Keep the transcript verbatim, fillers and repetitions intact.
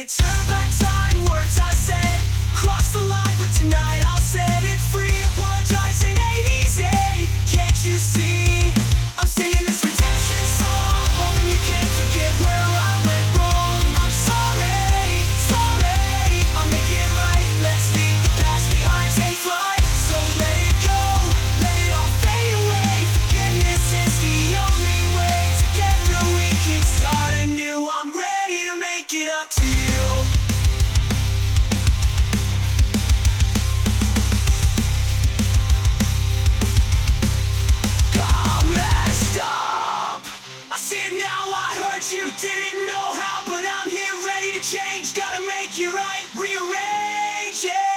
it, turn back time, words I said. Cross the line, but tonight I'll set it free. Apologizing ain't easy, can't you see? I'm singing this redemption song, hoping you can forget where I went wrong. I'm sorry, sorry, I'll make it right. Let's leave the past behind, take flight. So let it go, let it all fade away. Forgiveness is the only way. Together we can start anew. I'm ready to make it up to you. You didn't know how, but I'm here ready to change. Gotta make you right, rearrange it.